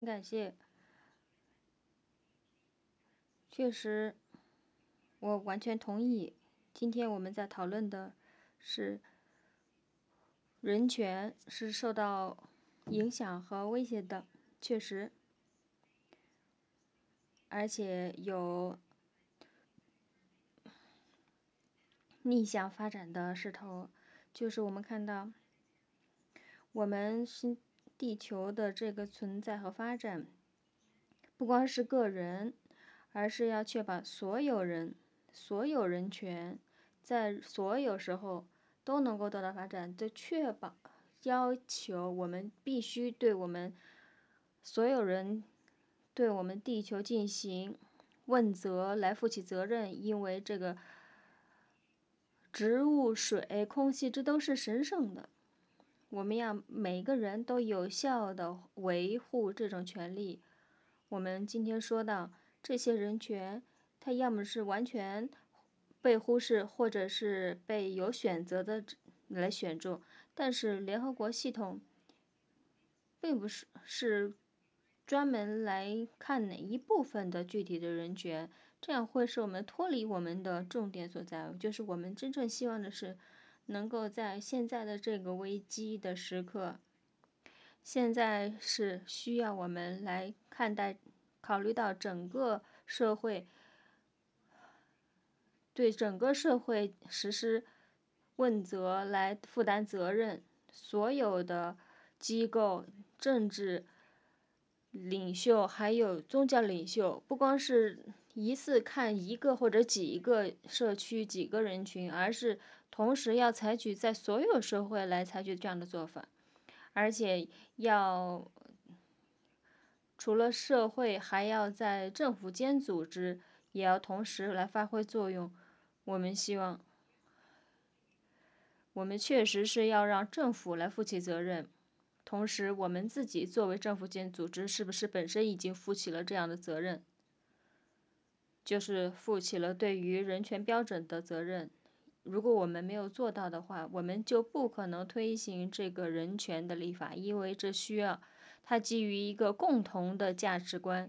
感谢。确实，我完全同意。今天我们在讨论的是人权是受到影响和威胁的，确实，而且有逆向发展的势头。就是我们看到，我们地球的这个存在和发展，不光是个人，而是要确保所有人、所有人权在所有时候都能够得到发展。这确保要求我们必须对我们所有人、对我们地球进行问责，来负起责任。因为这个植物、水、空气，这都是神圣的。我们要每个人都有效的维护这种权利。我们今天说到这些人权，它要么是完全被忽视，或者是被有选择的来选中。但是联合国系统并不是专门来看哪一部分的具体的人权，这样会使我们脱离我们的重点所在。就是我们真正希望的是，能够在现在的这个危机的时刻，现在是需要我们来看待，考虑到整个社会，对整个社会实施问责，来负担责任。所有的机构、政治领袖还有宗教领袖，不光是一次看一个或者几个社区、几个人群，而是同时要采取在所有社会来采取这样的做法。而且要除了社会，还要在政府间组织也要同时来发挥作用。我们希望，我们确实是要让政府来负起责任，同时我们自己作为政府间组织，是不是本身已经负起了这样的责任？就是负起了对于人权标准的责任。如果我们没有做到的话，我们就不可能推行这个人权的立法，因为这需要它基于一个共同的价值观。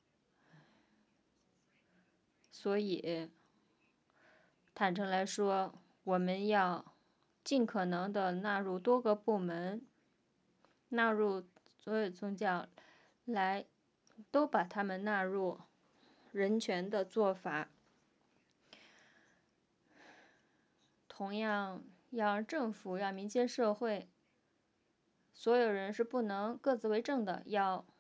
所以，坦诚来说，我们要尽可能的纳入多个部门，纳入所有宗教，来都把他们纳入人权的做法。同样，要让政府、要民间社会，所有人是不能各自为政的，要